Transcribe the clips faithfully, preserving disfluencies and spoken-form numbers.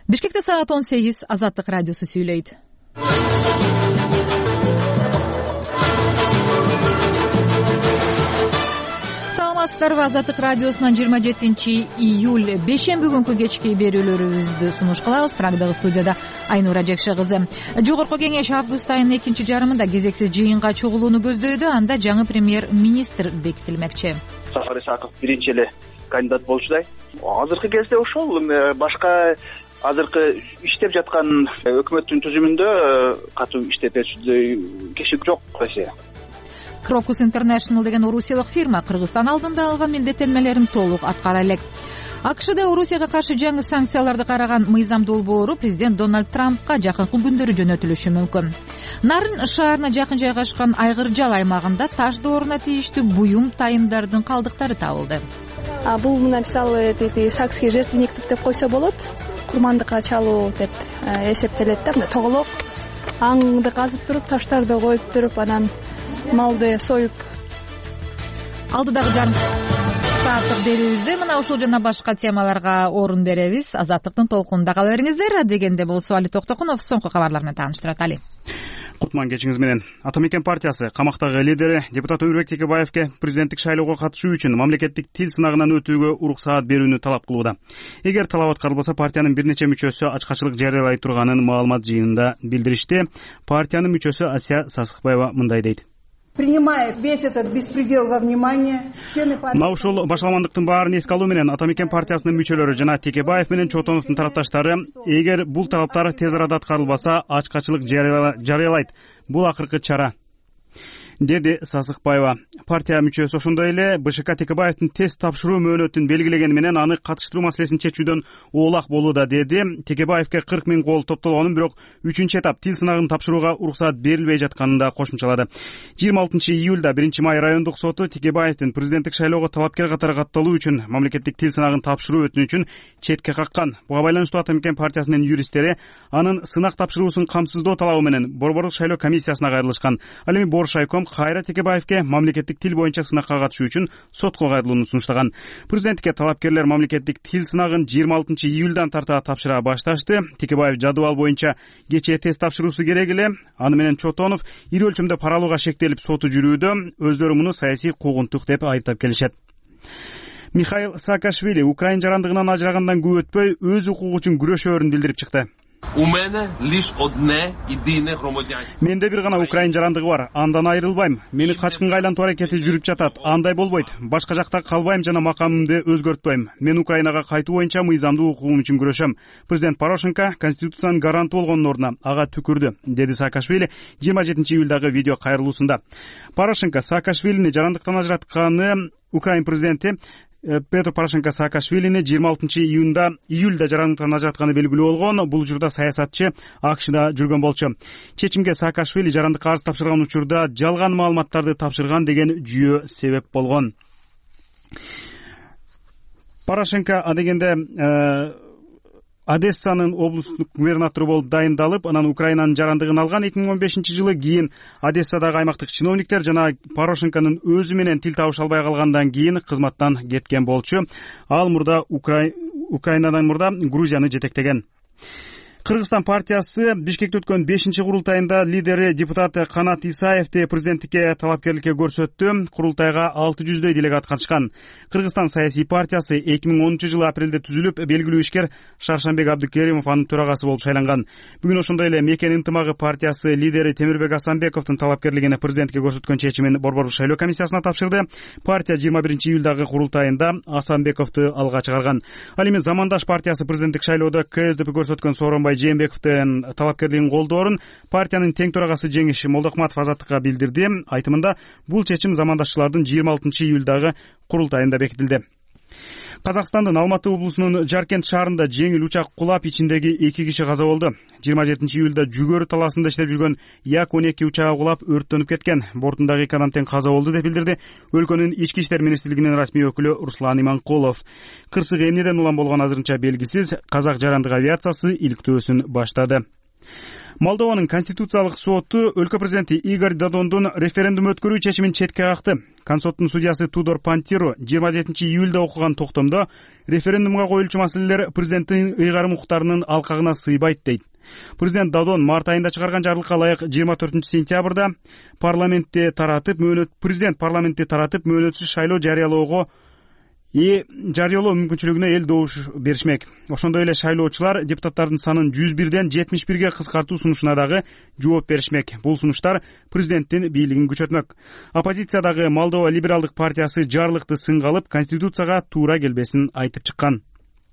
Бишкекте саат он сегиз. Азаттык радиосу сүйлөйт. Саламатсыздарбы? Азаттык радиосунан жыйырма жетинчи июль бейшемби күнкү кечки берүүлөрүбүздү сунуш кылабыз. Прагдагы студияда Айнура Жекше кызы. Жогорку кеңеш август айынын экинчи жарымында кезексиз жыйынга чогулууну көздөйдү. Анда жаңы премьер-министр бекитилмекчи. Сафар Исаков биринчи эле кандидат болчудай. Азыркы кезде ошол башка азыркы иштеп жаткан өкмөттүн түзүмүндө катуу иштеп берүүчүдөй киши жок Россия. Crocus International деген орусиялык фирма Кыргызстан алдында алган милдеттенмелерин толук аткара элек. АКШда Орусияга каршы жаңы санкцияларды караган мыйзам долбоору президент Дональд Трампка жакынкы күндөрү жөнөтүлүшү мүмкүн. Нарын шаарына жакын жайгашкан Айгыржал аймагында таш дооруна тийиштүү буюм тайымдардын калдыктары табылды. А бул мына мисалы сакский жертвенник деп койсо болот. Курмандыкка чалуу деп эсептелет да, мына тоголок аңды казып туруп, таштарды коюп туруп, анан малды союп. Алдыдагы жарым сааттык берүүбүздө мына ушул жана башка темаларга орун беребиз. Азаттыктын толкунунда кала бериңиздер. Дегенде болсо Али Токтокунов соңку кабарлар менен тааныштырат. Али. Кутман кечиңиз менен. Ата Мекен партиясы камактагы лидери депутат Өрбек Текебаевке президенттик шайлоого катышуу үчүн мамлекеттик тил сынагынан өтүүгө уруксаат берүүнү талап кылууда. Эгер талап аткарылбаса, партиянын бир нече мүчөсү ачкачылык жарыялай турганын маалымат жыйынында билдиришти. Партиянын мүчөсү Асия Сасыкбаева мындай дейт. Принимая весь этот беспредел во внимание, члены партии... Мына ушул башаламандыктын баарын эске алуу менен Ата Мекен партиясынын мүчөлөрү жана Текебаев менен Чотоновдун тарапташтары эгер бул талаптар тез арада аткарылбаса, ачкачылык жарыялайт. Бул акыркы чара, деди Сасыкбаева. Партия мүчөсү ошондой эле БШК Текебаевдин тест тапшыруу мөөнөтүн белгилегени менен аны катыштыруу маселесин чечүүдөн оолак болууда, деди. Текебаевке кырк миң кол топтолгонун, бирок үчүнчү этап тил сынагын тапшырууга уруксаат берилбей жатканын да кошумчалады. жыйырма алтынчы июлда биринчи май райондук соту Текебаевдин президенттик шайлоого талапкер катары катталуу үчүн мамлекеттик тил сынагын тапшыруу өтүнүчүн четке каккан. Буга байланыштуу Ата Мекен партиясынын юристтери анын сынак тапшыруусун камсыздоо талабы менен Борбордук шайлоо комиссиясына кайрылышкан. Ал эми Боршайком кайра Текебаевке мамлекеттик тил боюнча сынакка катышуу үчүн сотко кайрылууну сунуштаган. Президентке талапкерлер мамлекеттик тил сынагын жыйырма алтынчы июлдан тарта тапшыра башташты. Текебаев жадыбал боюнча кечээ тест тапшыруусу керек эле. Аны менен Чотонов ири өлчөмдө пара алууга шектелип соту жүрүүдө. Өздөрү муну саясий куугунтук деп айыптап келишет. Михаил Саакашвили Украина жарандыгынан ажырагандан көп өтпөй өз укугу үчүн күрөшөөрүн билдирип чыкты. У мене лишь одне едине громадянство. Менде бир гана Украина жарандыгы бар. Андан айрылбайм. Мени качкынга айлантуу аракети жүрүп жатат. Андай болбойт. Башка жакта калбайм жана макамымды өзгөртпөйм. Мен Украинага кайтуу боюнча мыйзамдуу укугум үчүн күрөшөм. Президент Порошенко конституциянын гаранты болгондун ордуна ага түкүрдү, деди Саакашвили жыйырма жетинчи июлдагы видео кайрылуусунда. Порошенко Саакашвилини жарандыктан ажыратканы Украина президенти Петр Порошенко Саакашвилини жыйырма алтынчы июнда июлда жарандыктан ажыратканы белгилүү болгон. Бул учурда саясатчы АКШда жүргөн болчу. Чечимге Саакашвили жарандыкка арыз тапшырган учурда жалган маалыматтарды тапшырган деген жүйө себеп болгон. Порошенко адегенде Одессанын облустук губернатору болуп дайындалып, анан Украинанын жарандыгын алган эки миң он бешинчи жылы. Кийин Одессадагы аймактык чиновниктер жана Порошенконун өзү менен тил табыша албай калгандан кийин кызматтан кеткен болчу. Ал мурда Украинадан мурда Грузияны жетектеген. Кыргызстан партиясы Бишкекте өткөн бешинчи курултайында лидери депутат Канат Исаевди президенттикке талапкерликке көрсөттү. Курултайга алты жүздөй делегат катышкан. Кыргызстан саясий партиясы эки миң онунчу жылы апрелде түзүлүп, белгилүү ишкер Шаршанбек Абдыкеримов анын төрагасы болуп шайланган. Бүгүн ошондой эле Мекен ынтымагы партиясы лидери Темирбек Асанбековдун талапкерлигине президентке көрсөткөн чечимин Борбордук шайлоо комиссиясына тапшырды. Партия жыйырма биринчи июлдагы курултайында Асанбековду алга чыгарган. Ал эми Замандаш партиясы президенттик шайлоодо КСДП көрсөткөн Сооронбай Жээнбековдун талапкерлигин колдоорун партиянын тең төрагасы Жеңиш Молдохматов Азаттыкка билдирди. Айтымында бул чечим замандашчылардын жыйырма алтынчы июлдагы курултайында бекитилди. Казакстандын Алматы облусунун Жаркент шаарында жеңил учак кулап, ичиндеги эки киши каза болду. жыйырма жетинчи июлда Жүгөрү талаасында иштеп жүргөн Як он эки учагы кулап, өрттөнүп кеткен. Бортундагы эки адам тең каза болду деп билдирди өлкөнүн ички иштер министрлигинин расмий өкүлү Руслан Иманкулов. Кырсык эмнеден улам болгон азырынча белгисиз. Казак жарандык авиациясы иликтөөсүн баштады. Молдованын конституциялык соту өлкө президенти Игорь Додондун референдум өткөрүү чечимин четке какты. Консоттун судьясы Тудор Пантиру жыйырма жетинчи июлда окуган токтомдо референдумга коюлчу маселелер президенттин ыйгарым укуктарынын алкагына сыйбайт дейт. Президент Додон март айында чыгарган жарлыкка ылайык жыйырма төртүнчү сентябрда парламентте таратып мөөнөт президент парламентти таратып мөөнөтсүз шайлоо жарыялоого и жарыялоо мүмкүнчүлүгүнө эл добуш беришмек. Ошондой эле шайлоочулар депутаттардын санын жүз бирден жетимиш бирге кыскартуу сунушуна дагы жооп беришмек. Бул сунуштар президенттин бийлигин күчөтмөк. Оппозициядагы Молдова либералдык партиясы жарлыкты сынга алып, конституцияга туура келбесин айтып чыккан.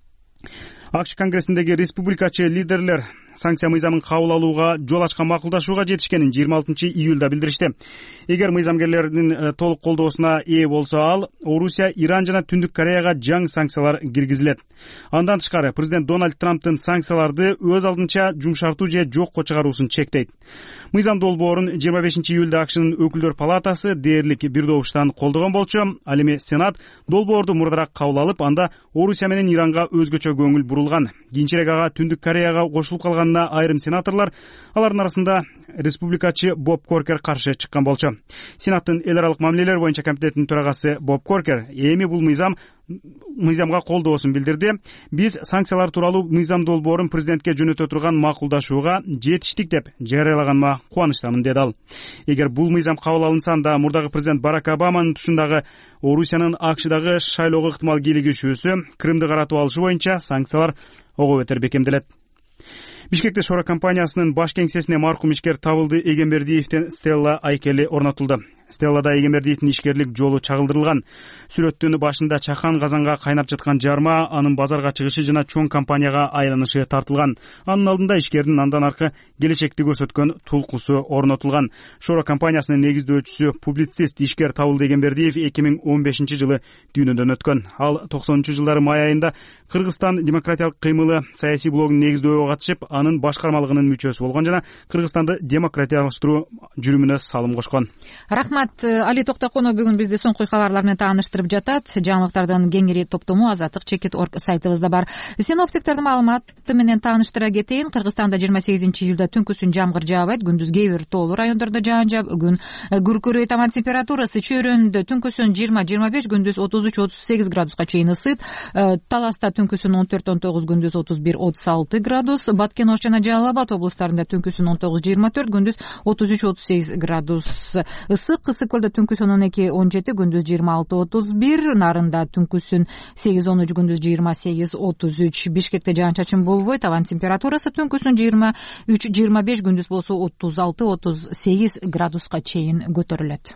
АКШ конгрессиндеги республикачы лидерлер санкция мыйзамын кабыл алууга жол ачкан макулдашууга жетишкенин жыйырма алтынчы июлда билдиришти. Эгер мыйзамгерлердин толук колдоосуна ээ болсо, ал Орусия, Иран жана Түндүк Кореяга жаңы санкциялар киргизилет. Андан тышкары президент Дональд Трамптын санкцияларды өз алдынча жумшартуу же жокко чыгаруусун чектейт. Мыйзам долбоорун жыйырма бешинчи июлда АКШнын өкүлдөр палатасы дээрлик бир добуштан колдогон болчу. Ал эми Сенат долбоорду мурдараак кабыл алып, анда Орусия менен Иранга өзгөчө көңүл бурулган. Кийинчерээк ага Түндүк Кореяга кошулуп калган айрым сенаторлор, алардын арасында республикачы Боб Коркер каршы чыккан болчу. Сенаттын эл аралык мамилелер боюнча комитетинин төрагасы Боб Коркер эми бул мыйзам мыйзамга колдоосун билдирди. Биз санкциялар тууралуу мыйзам долбоорун президентке жөнөтө турган макулдашууга жетиштик деп жарыялаганыма кубанычтамын, деди ал. Эгер бул мыйзам кабыл алынса, анда мурдагы президент Барак Обаманын тушундагы Орусиянын АКШдагы шайлоого ыктымал кийлигишүүсү, Крымды каратып алышы боюнча санкциялар ого бетер бекемделет. Бишкекте Шора компаниясынын баш кеңсесине маркум ишкер Табылды Эгембердиевдин Стелла айкели орнотулду. Стеллада Эгембердиевдин ишкерлик жолу чагылдырылган. Сүрөттүн башында чакан казанга кайнап жаткан жарма, анын базарга чыгышы жана чоң компанияга айланышы тартылган. Анын алдында ишкердин андан аркы келечекти көрсөткөн тулкусу орнотулган. Шора компаниясынын негиздөөчүсү, публицист ишкер Табылды Эгембердиев эки миң он бешинчи жылы дүйнөдөн өткөн. Ал токсонунчу жылдары май айында Кыргызстан демократиялык кыймылы саясий блогун негиздөөгө катышып, анын башкармалыгынын мүчөсү болгон жана Кыргызстанды демократиялаштыруу жүрүмүнө салым кошкон. Рахмат, Али Токтоконов бүгүн бизди соңку кабарлар менен тааныштырып жатат. Жаңылыктардын кеңири топтому азаттык чекит орг сайтыбызда бар. Синоптиктердин маалыматы менен тааныштыра кетейин. Кыргызстанда жыйырма сегизинчи июлда түнкүсүн жамгыр жаабайт, күндүз кээ бир тоолуу райондордо жаан жаап, күн күркүрөйт. Ауа температурасы чөйрөндө түнкүсүн жыйырма жыйырма беш, күндүз отуз үч отуз сегиз градуска чейин ысыйт. Таласта түнкүсүн он төрт он тогуз, күндүз отуз бир отуз алты градус. Баткен Ош жана Жалал Абад облустарында түнкүсүн он тогуз жыйырма төрт, күндүз отуз үч отуз сегиз градус ысык. Ысык көлдө түнкүсүн он эки он жети, күндүз жыйырма алты отуз бир. Нарында түнкүсүн сегиз он үч, күндүз жыйырма сегиз отуз үч. Бишкекте жаан-чачын болбойт. Ауа температурасы түнкүсүн жыйырма үч жыйырма беш, күндүз болсо отуз алты отуз сегиз градуска чейин көтөрүлөт.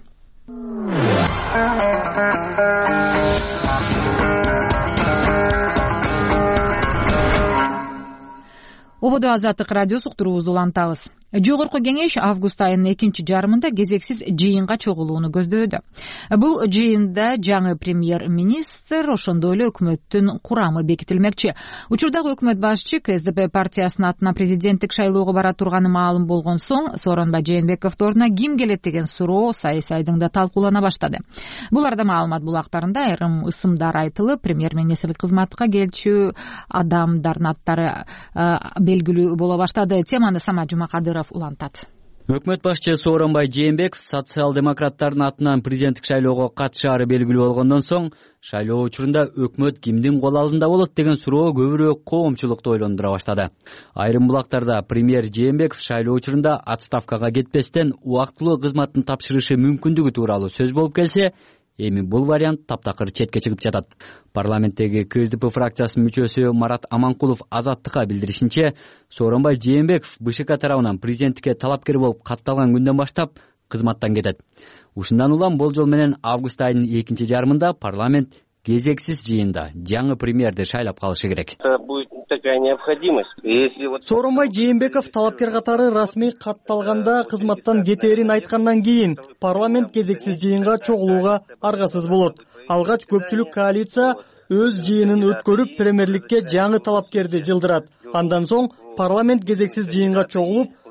Ободо Азаттык радиосу уктуруубузду улантабыз. Жогорку кеңеш август айынын экинчи жарымында кезексиз жыйынга чогулууну көздөдө. Бул жыйында жаңы премьер-министр, ошондой эле өкмөттүн курамы бекитилмекчи. Учурдагы өкмөт башчы КСДП партиясынын атынан президенттик шайлоого бара турганы маалым болгон соң, Сооронбай Жээнбековдун ордуна ким келет деген суроо саясий айдыңда талкуулана баштады. Буларда маалымат булактарында айрым ысымдар айтылып, премьер-министрлик кызматка келчү адамдардын аттары белгилүү боло баштады. Теманы Самат Жумакадыров улантат. Өкмөт башчы Сооронбай Жээнбеков социал-демократтардын атынан президенттик шайлоого катышаары белгилүү болгондон соң, шайлоо учурунда өкмөт кимдин кол алдында болот деген суроо көбүрөөк коомчулукту ойлондура баштады. Айрым булактарда премьер Жээнбеков шайлоо учурунда отставкага кетпестен убактылуу кызматын тапшырышы мүмкүндүгү тууралуу сөз болуп келсе, эми бул вариант таптакыр четке чыгып жатат. Парламенттеги КСДП фракциясынын мүчөсү Марат Аманкулов Азаттыкка билдиришинче, Сооронбай Жээнбеков БШК тарабынан президенттикке талапкер болуп катталган күндөн баштап кызматтан кетет. Ушундан улам болжол менен август айынын экинчи жарымында парламент кезексиз жыйында жаңы премьерди шайлап калышы керек. Такая необходимость. Если вот Сооронбай Жээнбеков талапкер катары расмий катталганда кызматтан кетерин айткандан кийин парламент кезексиз жыйынга чогулууга аргасыз болот. Алгач көпчүлүк коалиция өз жыйынын өткөрүп премьерликке жаңы талапкерди жылдырат. Андан соң парламент кезексиз жыйынга чогулуп,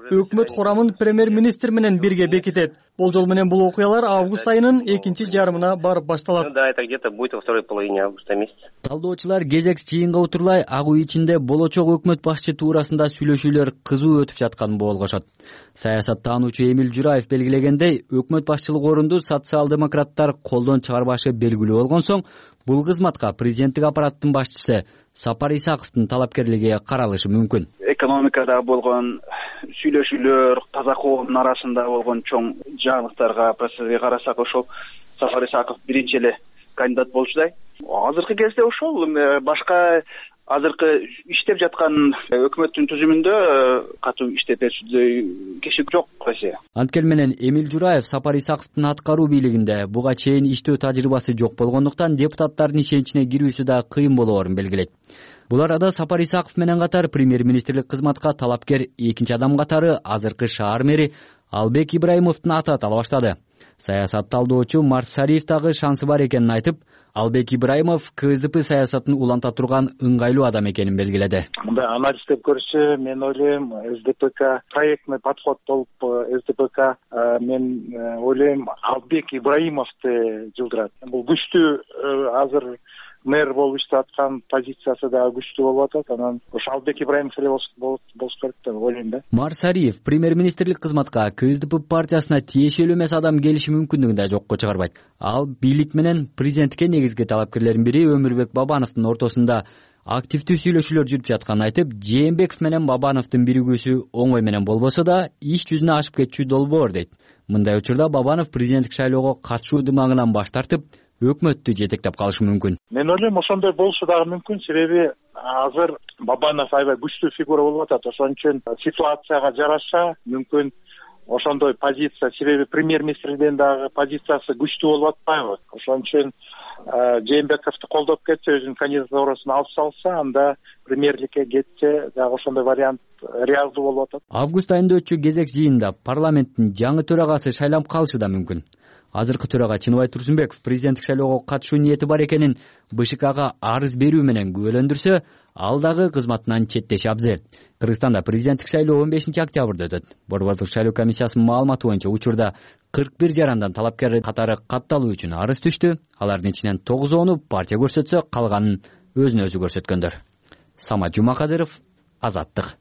өкмөт курамын премьер-министр менен бирге бекитет. Болжол менен бул окуялар август айынын экинчи жарымына барып башталат. Да, это где-то будет во второй половине августа месяца. Талдоочулар кезекс жыйынга отурлай ак үй ичинде болочок өкмөт башчы туурасында сүйлөшүүлөр кызуу өтүп жатканын болгошот. Саясаттануучу Эмил Жураев белгилегендей, өкмөт башчылык орунду социал-демократтар колдон чыгарбашы белгилүү болгон соң, бул кызматка президенттик аппараттын башчысы Сапар Исаковдун талапкерлиги каралышы мүмкүн. Экономикада болгон сүйлөшүүлөр, таза коомдун арасында болгон чоң жаңылыктарга, процесске карасак, ошол Сапар Исаков биринчи эле кандидат болчудай. Азыркы кезде ошол башка азыркы иштеп жаткан өкмөттүн түзүмүндө катуу иштеп берүүчүдөй киши жок эсе. Анткени менен Эмил Жураев Сапар Исаковдун аткаруу бийлигинде буга чейин иштөө тажрыйбасы жок болгондуктан депутаттардын ишеничине кирүүсү да кыйын болоорун белгилейт. Бул арада Сапар Исаков менен катар премьер-министрлик кызматка талапкер экинчи адам катары азыркы шаар мэри Албек Ибраимовдун аты атала баштады. Саясат талдоочу Марсариев дагы шансы бар экенин айтып, Албек Ибраимов КСДП саясатын уланта турган ыңгайлуу адам экенин белгиледи. Мындай анализдеп көрсө, мен ойлойм, СДПК проектный подход болуп, СДПК мен ойлойм Албек Ибраимовду жылдырат. Бул күчтүү азыр мэр болуп иштеп аткан позициясы да күчтүү болуп атат. Анан ошо Албек Ибраимов эле болуш керек деп ойлойм да. Марсариев премьер-министрлик кызматка КСДП партиясына тиешелүү эмес адам келиши мүмкүндүгүн да жокко чыгарбайт. Ал бийлик менен президентке негизги талапкерлердин бири Өмүрбек Бабановдун ортосунда активдүү сүйлөшүүлөр жүрүп жатканын айтып, Жээнбеков менен Бабановдун биригүүсү оңой менен болбосо да, иш жүзүнө ашып кетчү долбоор дейт. Мындай учурда Бабанов президенттик шайлоого катышуу дымагынан баш тартып, өкмөттү жетектеп калышы мүмкүн. Мен ойлойм, ошондой болушу дагы мүмкүн, себеби азыр Бабанов аябай күчтүү фигура болуп атат. Ошон үчүн ситуацияга жараша мүмкүн ошондой позиция, себеби премьер-министрдин дагы позициясы күчтүү болуп атпайбы? Ошон үчүн Жээнбековду колдоп кетсе, өзүнүн кандидатурасына алып салса, анда премьерликке кетсе, дагы ошондой вариант реалдуу болуп атат. Август айында өтчү кезек жыйында парламенттин жаңы төрагасы шайланып калышы да мүмкүн. Азыркы төрага Чыныбай Турсунбеков президенттик шайлоого катышуу ниети бар экенин БШКга арыз берүү менен күбөлөндүрсө, ал дагы кызматынан четтеши абзел. Кыргызстанда президенттик шайлоо он бешинчи октябрда өтөт. Борбордук шайлоо комиссиясынын маалыматы боюнча учурда кырк бир жарандан талапкер катары катталуу үчүн арыз түштү. Алардын ичинен тогузоону партия көрсөтсө, калганын өзүнө өзү көрсөткөндөр. Самат Жумакадыров, Азаттык.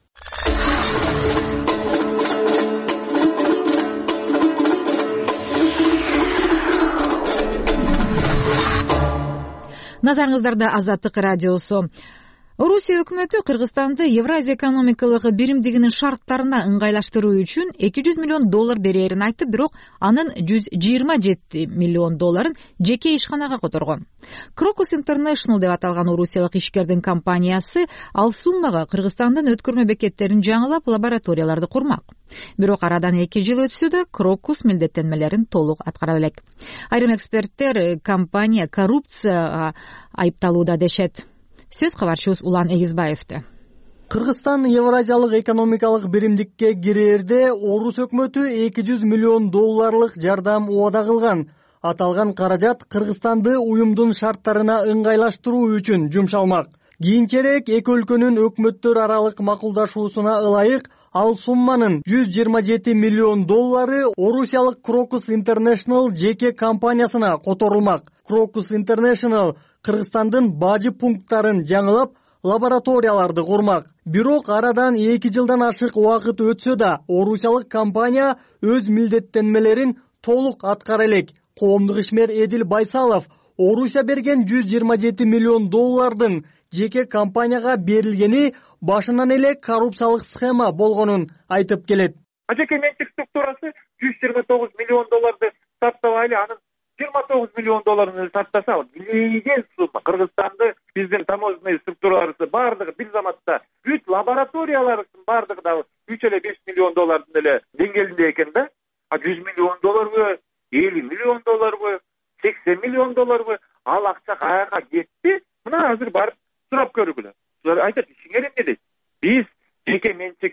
Назарыңыздарда Азаттык радиосу. Орусия өкмөтү Кыргызстанды Евразия экономикалык биримдигинин шарттарына ыңгайлаштыруу үчүн эки жүз миллион доллар берерин айтып, бирок анын жүз жыйырма жети миллион долларын жеке ишканага которгон. Crocus International деп аталган орусиялык ишкердин компаниясы ал суммага Кыргызстандын өткөрмө бекеттерин жаңылап, лабораторияларды курмак. Бирок арадан эки жыл өтсө да Crocus милдеттенмелерин толук аткара элек. Айрым эксперттер компания коррупцияга айыпталууда дешет. Сөз кабарчыбыз Улан Эгизбаевде. Кыргызстан Евразиялык экономикалык биримдикке кирээрде Орус өкмөтү эки жүз миллион долларлык жардам убада кылган. Аталган каражат Кыргызстанды уюмдун шарттарына ыңгайлаштыруу үчүн жумшалмак. Кийинчерээк эки өлкөнүн өкмөттөр аралык макулдашуусуна ылайык ал сумманын жүз жыйырма жети миллион доллары орусиялык Crocus International жеке компаниясына которулмак. Crocus International Кыргызстандын бажы пункттарын жаңылап, лабораторияларды курмак. Бирок арадан эки жылдан ашык убакыт өтсө да, орусиялык компания өз милдеттенмелерин толук аткара элек. Коомдук ишмер Эдил Байсалов Орусия берген жүз жыйырма жети миллион доллардын жеке компанияга берилгени башынан эле коррупциялык схема болгонун айтып келет. Жеке менчик структурасы жүз жыйырма тогуз миллион долларды сактабайлы, анын жыйырма тогуз миллион долларын сактаса, билген сумма. Кыргызстанды биздин таможенный структураларыбыз бардыгы бир заматта бүт лабораторияларыбыздын бардыгы да үч эле беш миллион доллардын эле деңгээлинде экен да. А жүз миллион долларбы, элүү миллион долларбы, сексен миллион долларбы ал акча каяка кетти? Мына азыр барып сурап көргүлө. Айтат, ишиңер эмне дейт? Биз жеке менчик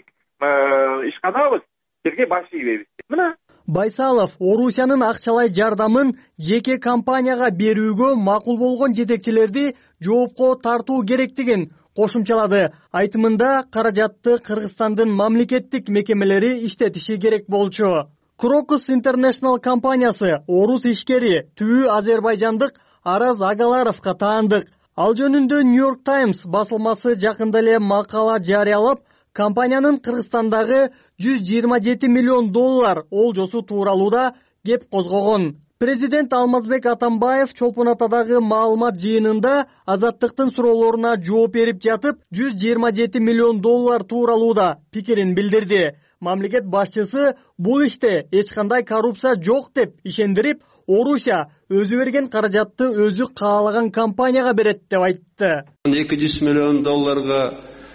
ишканабыз, силерге баш ийбейбиз. Мына Байсалов Орусиянын акчалай жардамын жеке компанияга берүүгө макул болгон жетекчилерди жоопко тартуу керектигин, кошумчалады. Айтымында каражатты Кыргызстандын мамлекеттик мекемелери иштетиши керек болчу. Crocus International компаниясы орус ишкери түбү азербайжандык Араз Агаларовго таандык. Ал жөнүндө New York Times басылмасы жакында эле макала жарыялап, компаниянын Кыргызстандагы жүз жыйырма жети миллион доллар олжосу тууралууда кеп козгогон. Президент Алмазбек Атамбаев Чолпон Атадагы маалымат жыйынында Азаттыктын суроолоруна жооп берип жатып, жүз жыйырма жети миллион доллар тууралууда пикирин билдирди. Мамлекет башчысы бул иште эч кандай коррупция жок деп ишендирип, Орусия өзү берген каражатты өзү каалаган компанияга берет деп айтты. эки жүз миллион долларга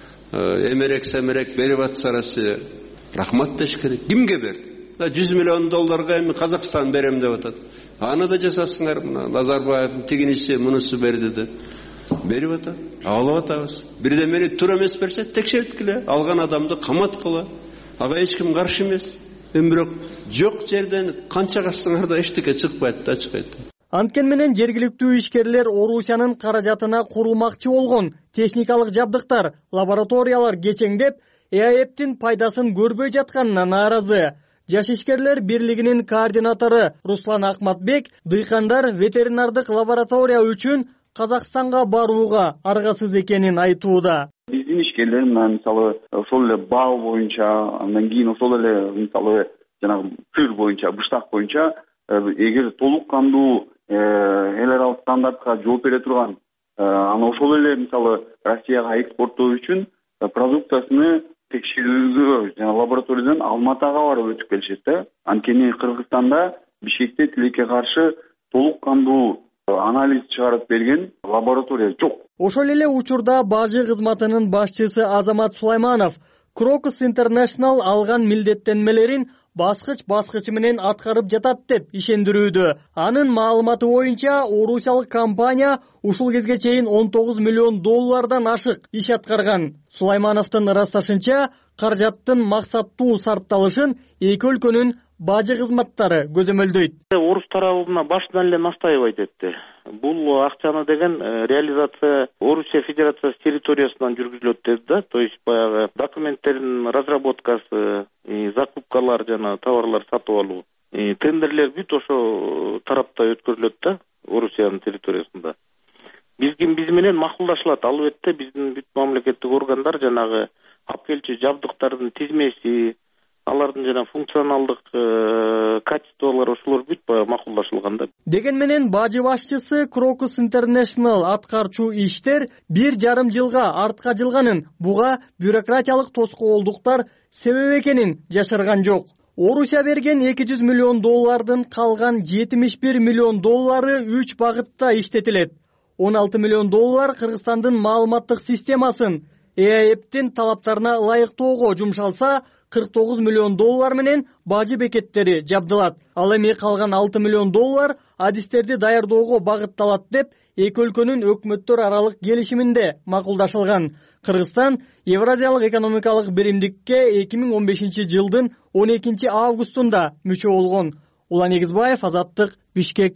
эмерек семерек берип атса Россия, рахмат деш керек. Кимге берди? жүз миллион долларга эми Казакстан берем деп атат. Аны да жасасыңар, мына Назарбаевдин тигинisi мунусу берди деп берип атат. Алып атабыз. Бирдемени тура эмес берсе текшерткиле, алган адамды каматкыла. Ага эч ким каршы эмес. Эми бирок жок жерден канча кассаңар да эчтеке чыкпайт да, чыкпайт. Анткен менен жергиликтүү ишкерлер Орусиянын каражатына курулмакчы болгон техникалык жабдыктар, лабораториялар кечеңдеп, ЭАЭптин пайдасын көрбөй жатканына нааразы. Жаш ишкерлер бирлигинин координатору Руслан Акматбек дыйкандар ветеринардык лаборатория үчүн Казакстанга барууга аргасыз экенин айтууда. Биздин ишкерлер мисалы ошол эле баа боюнча, андан кийин ошол эле мисалы жанагы сыр боюнча, быштак боюнча эгер толук кандуу эл аралык стандартка жооп бере турган, аны ошол эле мисалы Россияга экспорттоо үчүн продукциясыны текшерүүгө жана лабораториядан Алматыга барып өтүп келишет да. Анткени Кыргызстанда Бишкекте тилекке каршы толук кандуу анализ чыгарып берген лаборатория жок. Ошол эле учурда бажы кызматынын башчысы Азамат Сулайманов Crocus International алган милдеттенмелерин баскыч-баскычы менен аткарып жатат деп ишендирүүдө. Анын маалыматы боюнча, орусиялык компания ушул кезге чейин он тогуз миллион доллардан ашык иш аткарган. Сулаймановдун ырасташынча, каражаттын максаттуу сарпталышын эки өлкөнүн бажы кызматтары көзөмөлдөйт. Орус тарабына башынан эле настаивать этти. Бул акчаны деген реализация Орусия Федерациясы территориясынан жүргүзүлөт деди да. То есть баягы документтердин разработкасы, закупкалар жана товарлар сатып алуу, тендерлер бүт ошо тарапта өткөрүлөт да, Орусиянын территориясында. Бизгин биз менен макулдашылат. Албетте биздин бүт мамлекеттик органдар жанагы алып келчү жабдыктардын тизмеси, алардын жана функционалдык качестволору ошолор бүт макулдашылган да. Деген менен бажы башчысы Crocus International аткарчу иштер бир жарым жылга артка жылганын, буга бюрократиялык тоскоолдуктар себеп экенин жашырган жок. Орусия берген эки жүз миллион доллардын калган жетимиш бир миллион доллары үч багытта иштетилет. он алты миллион доллар Кыргызстандын маалыматтык системасын ЭАЭптин талаптарына ылайыктоого жумшалса, кырк тогуз миллион доллар менен бажы бекеттери жабдылат. Ал эми калган алты миллион доллар адистерди даярдоого багытталат деп эки өлкөнүн өкмөттөр аралык келишиминде макулдашылган. Кыргызстан Евразиялык экономикалык биримдикке эки миң он бешинчи жылдын он экинчи августунда мүчө болгон. Улан Эгизбаев, Азаттык, Бишкек.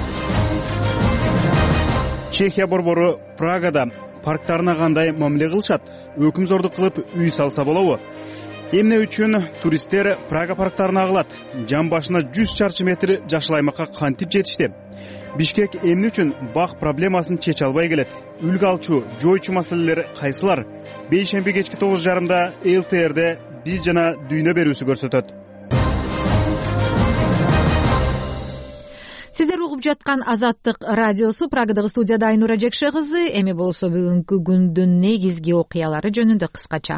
Чехия борбору Прагада парктарына кандай мамиле кылышат? Өкүмзордук кылып үй салса болобу? Эмне үчүн туристтер Прага парктарына агылат? Жан башына жүз чарчы метр жашыл аймакка кантип жетишти? Бишкек эмне үчүн бак проблемасын чече албай келет? Үлгү алчу, жойчу маселелер кайсылар? Бейшемби кечки тогуз жарымда эл тэ эрде биз жана дүйнө берүүсү көрсөтөт. Сиздер угуп жаткан Азаттык радиосу. Прагадагы студияда Айнура Жекше кызы. Эми болсо бүгүнкү күндүн негизги окуялары жөнүндө кыскача.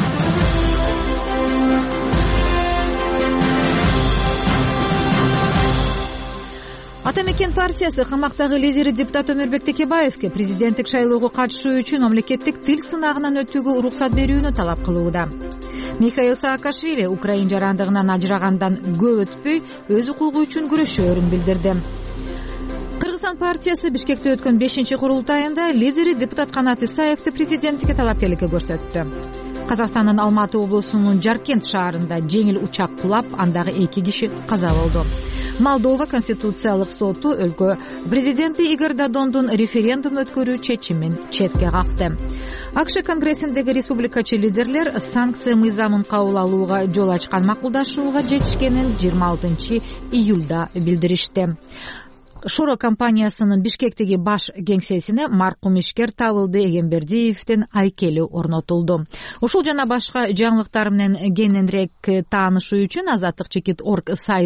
Ата мекен партиясы камактагы лидери депутат Өмүрбек Текебаевке президенттик шайлоого катышуу үчүн мамлекеттик тил сынагынан өтүүгө уруксат берүүнү талап кылууда. Михаил Саакашвили Украин жарандыгынан ажырагандан көп өтпөй өз укугу үчүн күрөшөөрүн билдирди. Кыргызстан партиясы Бишкекте өткөн бешинчи курултайында лидери депутат Канат Исаевди президенттикке талапкерликке көрсөттү. Казакстандын Алматы облусунун Жаркент шаарында жеңил учак кулап, андагы эки киши каза болду. Молдова Конституциялык соту өлкө президенти Игорь Додондун референдум өткөрүү чечимин четке какты. АКШ конгрессиндеги республикачы лидерлер санкция мыйзамын кабыл алууга жол ачкан макулдашууга жетишкенин жыйырма алтынчы июлда билдиришти. Шуро компаниясынын Бишкектеги баш кеңсесине маркум ишкер Табылды Эгембердиевдин айкели орнотулду. Ушул жана башка жаңылыктар менен кененирээк таанышуу үчүн азаттык чекит орг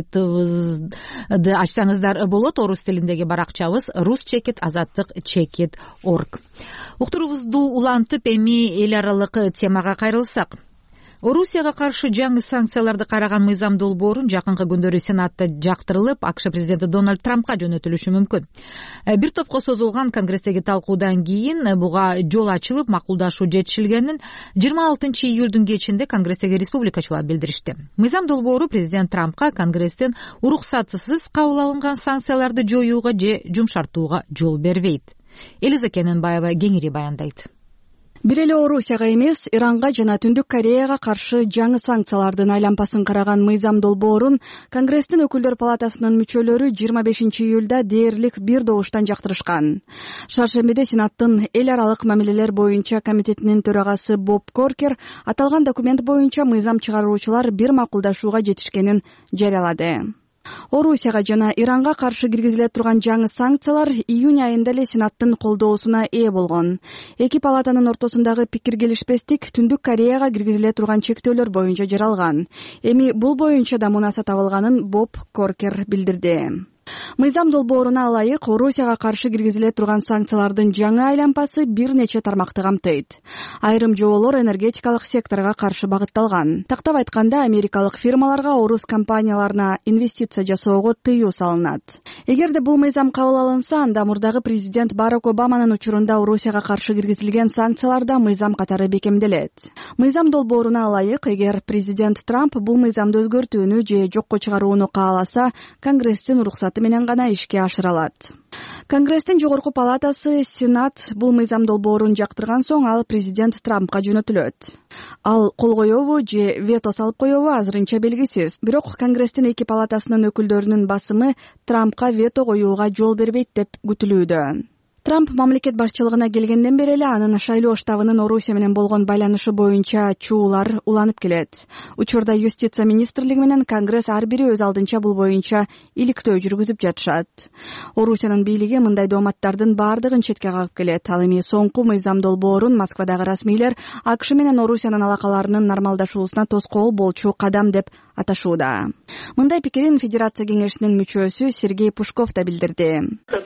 сайтыбызды ачсаңыздар болот. Орус тилиндеги баракчабыз рус чекит азаттык чекит орг. Уктуруубузду улантып эми эл аралык темага кайрылсак. Орусияга каршы жаңы санкцияларды караган мыйзам долбоорун жакынкы күндөрү Сенатта жактырылып, АКШ президенти Дональд Трампка жөнөтүлүшү мүмкүн. Бир топко созулган конгресстеги талкуудан кийин буга жол ачылып, макулдашуу жетишилгенин жыйырма алтынчы июлдун кечинде конгресстеги республикачылар билдиришти. Мыйзам долбоору президент Трампка конгресстен уруксатсыз кабыл алынган санкцияларды жоюуга же жумшартууга жол бербейт. Элиза Кененбаева кеңири баяндайт. Бир эле Орусияга эмес, Иранга жана Түндүк Кореяга каршы жаңы санкциялардын айлампасын караган мыйзам долбоорун Конгресстин өкүлдөр палатасынын мүчөлөрү жыйырма бешинчи июлда дээрлик бир добуштан жактырышкан. Шаршембиде Сенаттын эл аралык мамилелер боюнча комитетинин төрагасы Боб Коркер аталган документ боюнча мыйзам чыгаруучулар бир макулдашууга жетишкенин жарыялады. Орусияга жана Иранга каршы киргизиле турган жаңы санкциялар июнь айында эле Сенаттын колдоосуна ээ болгон. Эки палатанын ортосундагы пикир келишпестик Түндүк Кореяга киргизиле турган чектөөлөр боюнча жаралган. Эми бул боюнча да мунаса табылганын Боб Коркер билдирди. Мыйзам долбооруна ылайык Орусияга каршы киргизиле турган санкциялардын жаңы айлампасы бир нече тармакты камтыйт. Айрым жоболор энергетикалык секторго каршы багытталган. Тактап айтканда, америкалык фирмаларга орус компанияларына инвестиция жасоого тыюу салынат. Эгерде бул мыйзам кабыл алынса, анда мурдагы президент Барак Обаманын учурунда Орусияга каршы киргизилген санкцияларда мыйзам катары бекемделет. Мыйзам долбооруна ылайык, эгер президент Трамп бул мыйзамды өзгөртүүнү же жокко чыгарууну кааласа, Конгресстин уруксаты менен гана ишке ашыра алат. Конгресстин жогорку палатасы Сенат бул мыйзам долбоорун жактырган соң ал президент Трампка жөнөтүлөт. Ал кол коёбу же вето салып коёбу азырынча белгисиз. Бирок Конгресстин эки палатасынын өкүлдөрүнүн басымы Трампка вето коюуга жол бербейт деп күтүлүүдө. Трамп мамлекет башчылыгына келгенден бери эле анын шайлоо штабынын Орусия менен болгон байланышы боюнча чуулар уланып келет. Учурда юстиция министрлиги менен Конгресс ар бири өз алдынча бул боюнча иликтөө жүргүзүп жатышат. Орусиянын бийлиги мындай дооматтардын баардыгын четке кагып келет. Ал эми соңку мыйзам долбоорун Москвадагы расмийлер АКШ менен Орусиянын алакаларынын нормалдашуусуна тоскоол болчу кадам деп аташууда. Мындай пикирин Федерация кеңешинин мүчөсү Сергей Пушков да билдирди.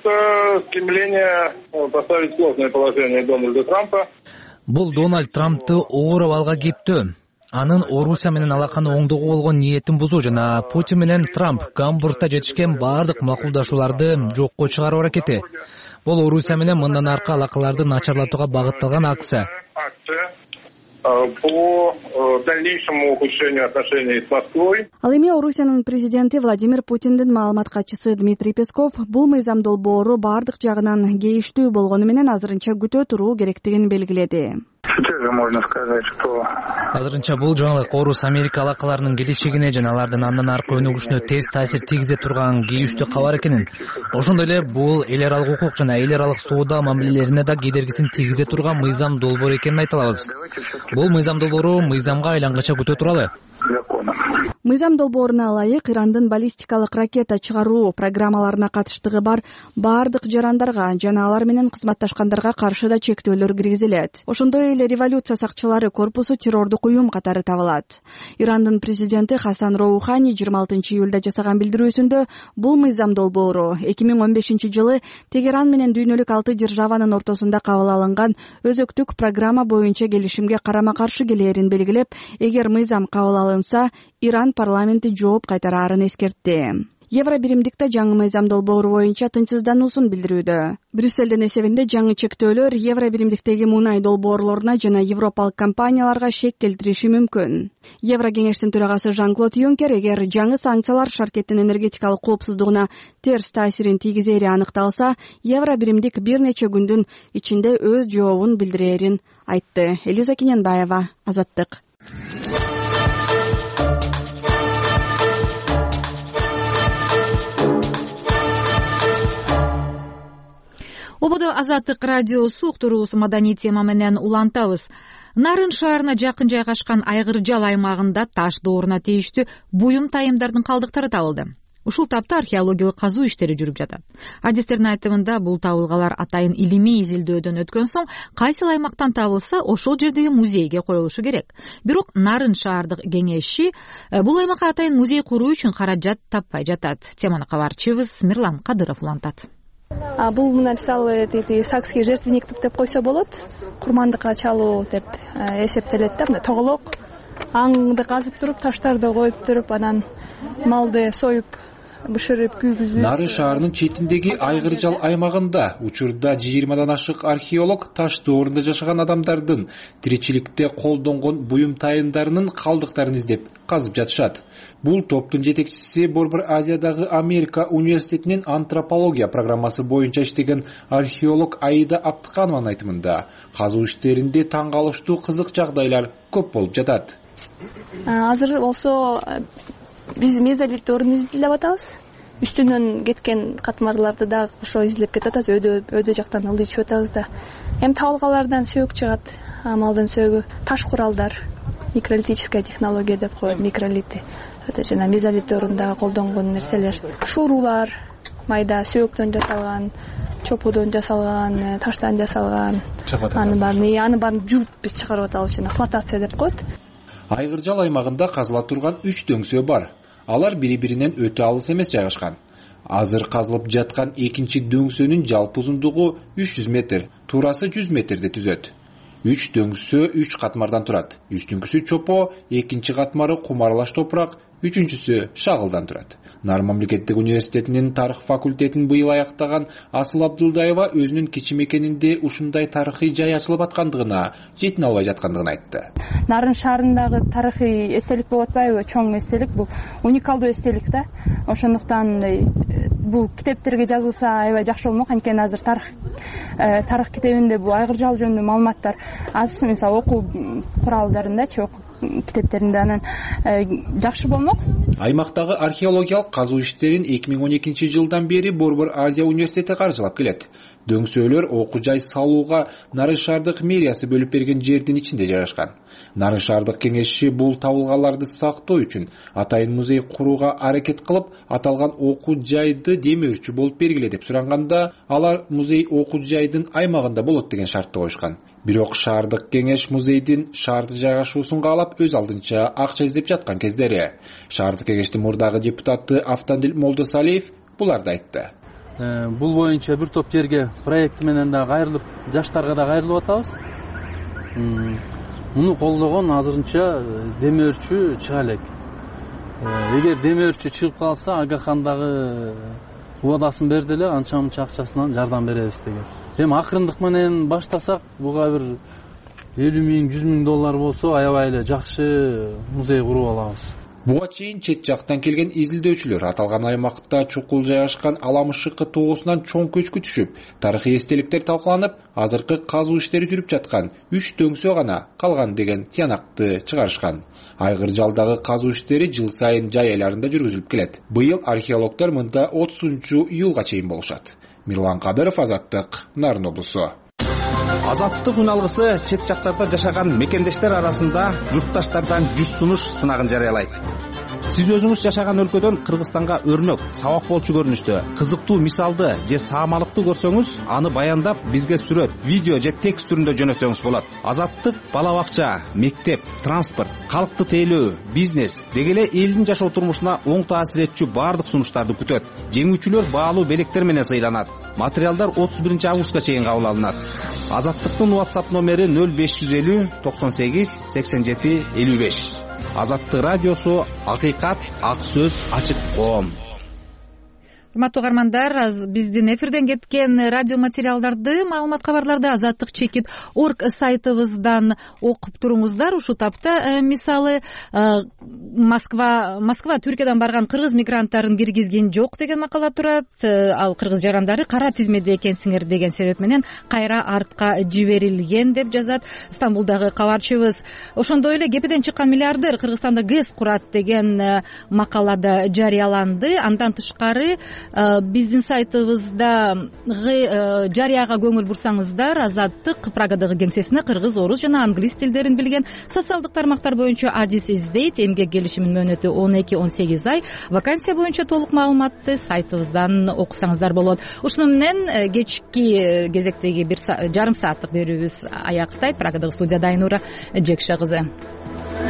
Это стремление поставить сложное положение Дональда Трампа. Бул Дональд Трампты оор абалга кептөө. Анын Орусия менен алаканы оңдоого болгон ниетин бузуу жана Путин менен Трамп Гамбургда жетишкен баардык макулдашууларды жокко чыгаруу аракети. Бул Орусия менен мындан аркы алакаларды начарлатууга багытталган акция. По дальнейшему ухудшению отношений с Москвой. Ал эми Орусиянын президенти Владимир Путиндин маалымат катчысы Дмитрий Песков бул мыйзам долбоору баардык жагынан кейиштүү болгону менен азырынча күтө туруу керектигин белгиледи. Можно сказать, что азырынча бул жаңылык Орус Америка алакаларынын келечегине жана алардын андан аркы өнүгүшүнө терс таасир тийгизе турган кейиштүү кабар экенин, ошондой эле бул эл аралык укук жана эл аралык соода мамилелерине да кедергисин тийгизе турган мыйзам долбоор экенин айта алабыз. Бул мыйзам долбоору мыйзамга айлангача күтө туралы. Мыйзам долбооруна ылайык Ирандын баллистикалык ракета чыгаруу программаларына катыштыгы бар баардык жарандарга жана алар менен кызматташкандарга каршы да чектөөлөр киргизилет. Ошондой эле революция сакчылары корпусу террордук уюм катары табылат. Ирандын президенти Хасан Роухани жыйырма алтынчы июлда жасаган билдирүүсүндө бул мыйзам долбоору эки миң он бешинчи жылы Тегеран менен дүйнөлүк алты державанын ортосунда кабыл алынган өзөктүк программа боюнча келишимге карама каршы келээрин белгилеп, эгер мыйзам кабыл алынса, Иран парламенти жооп кайтараарын эскертти. Евро биримдикте жаңы мыйзам долбоору боюнча тынчсыздануусун билдирүүдө. Брюссельдин эсебинде жаңы чектөөлөр евро биримдиктеги мунай долбоорлоруна жана европалык компанияларга шек келтириши мүмкүн. Евро кеңештин төрагасы Жан-Клод Юнкер эгер жаңы санкциялар шаркеттин энергетикалык коопсуздугуна терс таасирин тийгизери аныкталса, евро биримдик бир нече күндүн ичинде өз жообун билдирерин айтты. Элиза Кененбаева, Азаттык. Ободо Азаттык радиосу уктуруубуз маданий тема менен улантабыз. Нарын шаарына жакын жайгашкан Айгыржал аймагында таш дооруна тийиштүү буюм тайымдардын калдыктары табылды. Ушул тапта археологиялык казуу иштери жүрүп жатат. Адистердин айтымында бул табылгалар атайын илимий изилдөөдөн өткөн соң кайсыл аймактан табылса ошол жердеги музейге коюлушу керек. Бирок Нарын шаардык кеңеши бул аймакка атайын музей куруу үчүн каражат таппай жатат. Теманы кабарчыбыз Мирлан Кадыров улантат. Бул мына мисалы сакский жертвенниктик деп койсо болот. Курмандыкка чалуу деп эсептелет да. Мына тоголок аңды казып туруп, таштарды коюп туруп, анан малды союп, бышырып, күйгүзүп. Нарын шаарынын четиндеги Айгыржал аймагында учурда жыйырмадан ашык археолог таш доорунда жашаган адамдардын тиричиликте колдонгон буюм тайындарынын калдыктарын издеп казып жатышат. Бул топтун жетекчиси Борбор Азиядагы Америка университетинин антропология программасы боюнча иштеген археолог Аида Аптыканованын айтымында, казуу иштеринде таң калыштуу кызык жагдайлар көп болуп жатат. Азыр болсо биз мезолит доорун изилдеп атабыз. Үстүнөн кеткен катмарларды да ошо изилдеп кетип атабыз. Өдө өдө жактан ылдый түшүп атабыз да. Эми табылгалардан сөөгү чыгат. Малдын сөөгү, таш куралдар, микролитическая технология деп коет, микролиты. Жана мезолит доорунда колдонгон нерселер, шуурулар, майда сөөктөн жасалган, чопудон жасалган, таштан жасалган. Аны баарын, аны баарын жууп биз чыгарып атабыз, жана флотация деп коет. Айгыржал аймагында казыла турган үч дөңсөө бар. Алар бири-биринен өтө алыс эмес жайгашкан. Азыр казылып жаткан экинчи дөңсөнүн жалпы узундугу үч жүз метр, туурасы жүз метрди түзөт. Үч дөңсө үч катмардан турат. Үстүңкүсү чопо, экинчи катмары кумарлаш топурак, үчүнчүсү шагылдан турат. Нарын мамлекеттик университетинин тарых факультетин быйыл аяктаган Асыл Абдылдаева өзүнүн кичи мекенинде ушундай тарыхый жай ачылып аткандыгына жетине албай жаткандыгын айтты. Нарын шаарындагы тарыхый эстелик болуп атпайбы? Чоң эстелик, бул уникалдуу эстелик да. Ошондуктан бул китептерге жазылса аябай жакшы болмок. Анткени азыр тарых тарых китебинде бул Айгыржал жөнүндө маалыматтар аз, мисалы окуу куралдарындачы, окуу китептеринде, анан жакшы болмок. Аймактагы археологиялык казуу иштерин эки миң он экинчи жылдан бери Борбор Азия университети каржылап келет. Дөңсөөлөр окуу жай салууга Нарын шаардык мэриясы бөлүп берген жердин ичинде жайгашкан. Нарын шаардык кеңеши бул табылгаларды сактоо үчүн атайын музей курууга аракет кылып, аталган окуу жайды демөөрчү болуп бергиле деп суранганда, алар музей окуу жайдын аймагында болот деген шартты коюшкан. Бирок шаардык кеңеш музейдин шаарда жайгашуусун каалап өз алдынча акча издеп жаткан кездери. Шаардык кеңештин мурдагы депутаты Автандил Молдосалиев буларды айтты. Бул боюнча бир топ жерге проект менен да кайрылып, жаштарга да кайрылып атабыз. Муну колдогон азырынча демөөрчү чыга элек. Эгер демөөрчү чыгып калса, Агахандагы убадасын берди эле, анча мынча акчасынан жардам беребиз деген. Эми акырындык менен баштасак, буга бир элүү миң, жүз миң доллар болсо, аябай эле жакшы музей куруп алабыз. Буга чейин чет жактан келген изилдөөчүлөр аталган аймакта чукул жайгашкан Аламышыкы тоосунан чоң көчкү түшүп, тарыхый эстеликтер талкаланып, азыркы казуу иштери жүрүп жаткан үч дөңсөө гана калган деген тиянакты чыгарышкан. Айгыржалдагы казуу иштери жыл сайын жай айларында жүргүзүлүп келет. Быйыл археологдор мында отузунчу июлга чейин болушат. Мирлан Кадыров, Азаттык, Нарын облусу. Азаттык үн алгысы чет жактарда жашаган мекендештер арасында журтташтардан жүз сунуш сынагын жарыялайт. Сиз өзүңүз жашаган өлкөдөн Кыргызстанга өрнөк, сабак болчу көрүнүштө, кызыктуу мисалды же саамалыкты көрсөңүз, аны баяндап бизге сүрөт, видео же текст түрүндө жөнөтсөңүз болот. Азаттык бала бакча, мектеп, транспорт, калкты тейлөө, бизнес деги эле элдин жашоо турмушуна оң таасир этчү баардык сунуштарды күтөт. Жеңүүчүлөр баалуу белектер менен сыйланат. Материалдар отуз биринчи августка чейин кабыл алынат. Азаттыктын WhatsApp номери нөл беш жүз элүү токсон сегиз сексен жети элүү беш. Азаттык радиосу, акыйкат, ак сөз, ачык коом. урматтуу угармандар, биздин эфирден кеткен радио материалдарды, маалымат кабарларды азаттык чекит орг сайтыбыздан окуп туруңуздар. Ушул тапта мисалы Москва Москва Түркиядан барган кыргыз мигранттарын киргизген жок деген макала турат. Ал кыргыз жарандары кара тизмеде экенсиңер деген себеп менен кайра артка жиберилген деп жазат Стамбулдагы кабарчыбыз. Ошондой эле кепеден чыккан миллиардер Кыргызстанда ГЭС курат деген макалада жарыяланды. Андан тышкары биздин сайтыбыздагы жарыяга көңүл бурсаңыздар, Азаттык Прагадагы кеңсесине кыргыз, орус жана англис тилдерин билген социалдык тармактар боюнча адис издейт. Эмгек келишиминин мөөнөтү он эки он сегиз ай. Вакансия боюнча толук маалыматты сайтыбыздан окусаңыздар болот. Ушуну менен кечки кезектеги бир жарым сааттык берүүбүз аяктайт. Прагадагы студияда Айнура Жекше кызы.